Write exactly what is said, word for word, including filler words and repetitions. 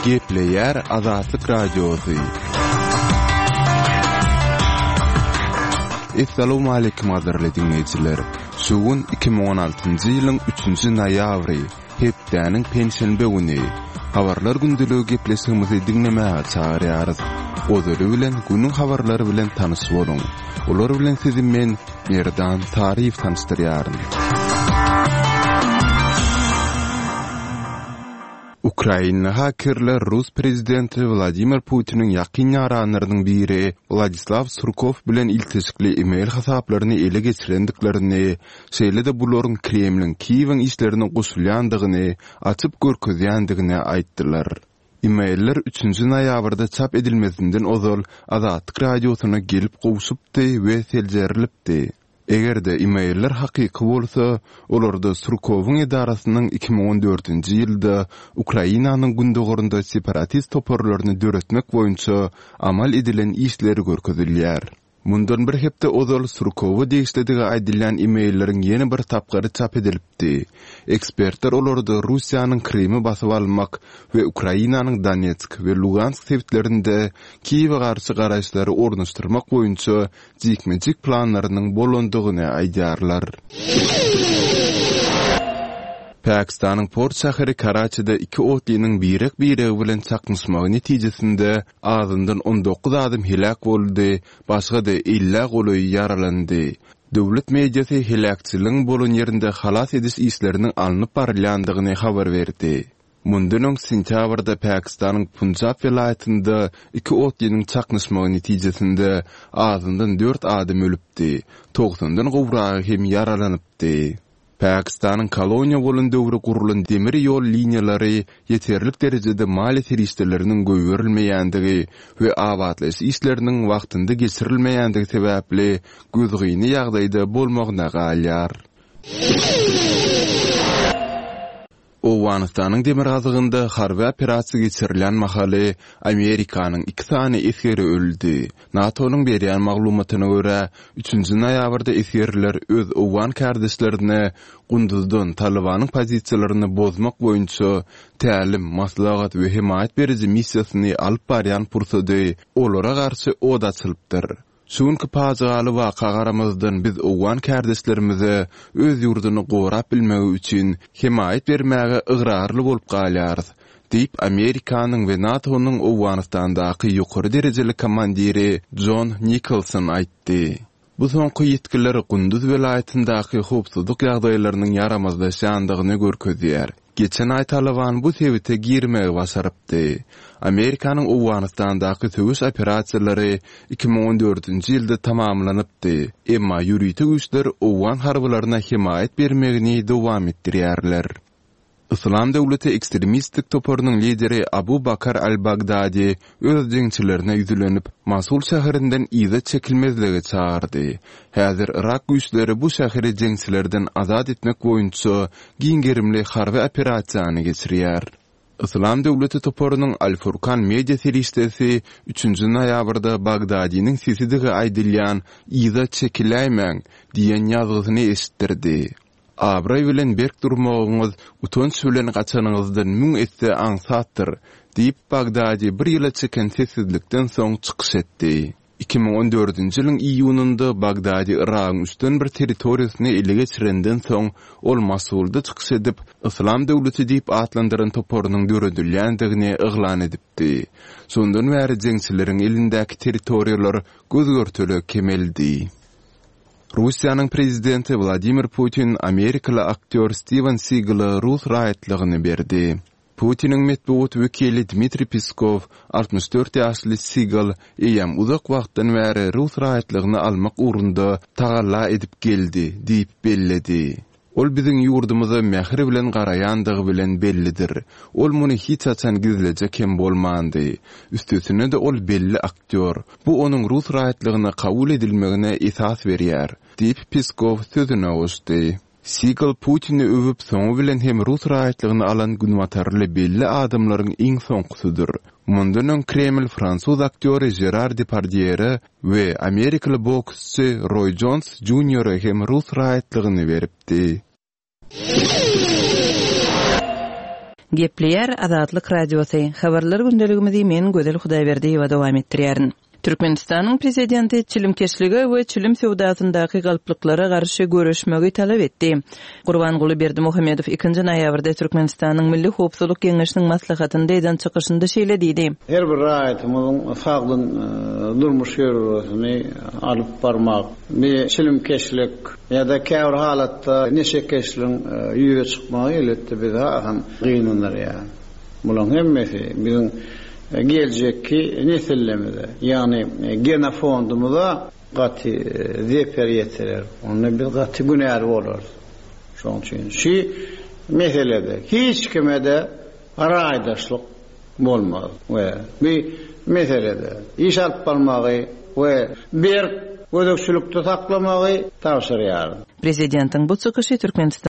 Gepleyer Azatlyk Radiosu. Assalamu alaykum azyr dinleyijiler. Şugun iki ming on altynjy ýylyň üçünji noýabry, hepdäniň pensiýa güni. Habarlar gündüligi gepleşigimizi dinlemäge çagyrýarys. Ozory bilen günüň habarlary bilen tanyş boluň. Olar bilen sizi men Merdan Tarif tanıştırýarym. Ukraina hakerler Rus prezidenti Vladimir Putin'in yakın yaranlarının biri Vladislav Surkov bilen iltisikli e-mail hasaplaryny ele geçirendiklerini, şeýle de buların Kremlin Kiýewiň işlerini goşulýandygyny, açyp görkezýändigini aýtdylar. E-mailler üçünji noýabrda çap edilmesinden ozal Azatlyk radiosyna gelip gowuşupdy we seljerilipdi. Egerde e-mailler hakyky bolsa, olarda Surkowyň edarasynyň iki ming on dörtünji ýylda Ukrainanyň gündegorunda separatist toporlaryny döretmek boýunça amal edilen işleri görkezilýär. Mundan bir hepde ozal Surkowy degişledigi aýdylan e-mailleriň ýeni bir tapgary çap edilipdi. Ekspertler olарды Russiýanyň Krymy basyp almak we Ukrainanyň Donetsk we Lugansk sebitlerinde Kiýewe garşy garaşlary ornaşdyrmak boýunça jikmejik planlarynyň bolandygyny aýdýarlar. Pakistanyň Port şäheri Karaçyda iki otlynyň birek biregi bilen çakmışmagy netijesinde azyndan on dokuz adam helak boldy, başga da elli goloy yaralandy. Döwlet mediasy helakçylygyň bolan ýerinde halas ediş işleriniň alınıp barylýandygyny habar berdi. Mundan öň sentýabrda Pakistanyň Punjab welaýatynda iki otlynyň çakmışmagy netijesinde azyndan dört adam ölüpdi, togsondan gowragy hem yaralanypdy. Pakistanyň koloniýa bolan döwri gurulan demir ýol liniýalary ýeterlik derejede mali terişleriniň göýberilmeýändigi we abadlaş işleriniň wagtynda geçirilmeýändigi sebäpli gözgüýni ýagdaýda bolmagyna galýar. Owganystanyň demir gazygynda harby operasiýa geçirilen mahaly Amerikanyň iki sany esgeri öldü. NATO'nyň berýän maglumatyna görä, üçünji noýabrda esgerler öz Owgan kardeşlerini gündüzden Talibanyň pozisiýalaryny bozmak boýunça tälim, maslahat we himayet berici missiýasyny alyp barýan pursady olara garşy od açylypdyr. Şuňky pajaly waka garamazdan biz Owgan kardeşlerimize öz ýurduny gorap bilmegi üçin himayet bermäge ıgrarly bolup galýarys, diýip Amerikanyň we NATO'nyň Owganystandaky ýokary derejeli komandiri John Nicholson aýtdy. Bu soňky ýetkiler Gündüz welaýatyndaky howpsuzlyk ýagdaýlarynyň yaramazlaşýandygyny görkezýär. Geçen ay Taliban bu sebite girmegi başarypdy. Amerikanyň Owganystandaky töwüş operasiýalary iki ming on dörtünji ýylda tamamlanypdy. Emma ýürüýti güýçler Owgan harbylaryna himayet bermegini dowam etdirýärler. Islam döwleti ekstremistik toporunyň lideri Abu Bakar al-Baghdadi öz jeňçilerine ýüzlenip Mosul şäherinden iza çekilmezligi çağırdy. Häzir Irak güýçleri bu şäheri jeňçilerden azad etmek boýunça giňgerimli harby operasiýany geçirýär. Islam döwleti toporunyň Al-Furqan media serişdesi üçünji noýabrda Bagdadiň sesidi aýdylýan iza çekiläýmäň diýen ýazgysyny eşitdirdi. Abray bilen berk durmagyňyz utanç bilen gaçanyňyzdan müň etse aňsatdyr, diýip Bagdadi bir ýyla çeken sessizlikden soň çykyş etdi. iki ming on dörtünji ýylyň iýunynda Bagdadi Iragyň üstün bir territoriýasyny ele geçirenden soň ol Mosulda çykyş edip Islam döwleti diýip atlandyran toporunyň döredilýändigini eglan edipdi. Sondan bäri jeňçileriň elindäki territoriýalar gözgörtüli kemeldi. Russiýanyň prezidenti Vladimir Putin Amerikaly aktyor Steven Seagal'a Rus raýatlygyny berdi. Putin'in metbuat wekili Dmitri Peskov altmış dört ýaşly Seagal eýem uzak wagtdan bäri Rus raýatlygyny almak urunda tagalla edip geldi diýip belledi. Ol biziň ýurdumyza mähir bilen garaýandygy bilen bellidir. Ol muny hiç açan gizlejek hem bolmandy. Üstesine de ol belli aktyor. Bu onuň Rus raýatlygyna kabul edilmegine esas berýär, diýip Peskov sözüne goşdy. Seagal Putin'i övüp soňu bilen hem Rus raýatlygyny alan günwatarly belli adamlaryň iň soňkusydyr. Mundan öň Kreml Fransuz aktýory Gerard Depardieu we Amerikaly boksçy Roy Jones Junior hem Rus raýatlygyny beripdi. Gepleyer Azatlyk Radiosu. Habarlar gündeligimizi men Gözel Hudaýberdiýewa dowam etdirýärin. Türkmenistanyň prezidenti çilimkeşlige we çilim sewdasyndaky galplyklary garşy görüşmegi talap etdi. Gurbanguly Berdimuhammedow ikinji noýabrda Türkmenistanyň Milli Howpsuzlyk Geňeşiniň maslahatynda eden çykyşynda şeýle diýdi. Her bir raýatymyzyň saglyň durmuş ýerlerini alyp barmak, bir çilimkeşlik ýa-da käbir halatda neşekeşliň ýüge çykmagy eletdi bize hem gynanlar ýa. Bulan hemmesi biziň gelecekki nesillemede yani genofondumuzda gati zeper yeterer. Onu bir gati günär bolar. Şoň üçin şu meselede hiç kime de araýdaşlyk bolmaz we bir meselede iş alyp barmagy we bir gözükçülükde saklamagy tawsyrýar. Prezidentiň bu çykyşy Türkmenistan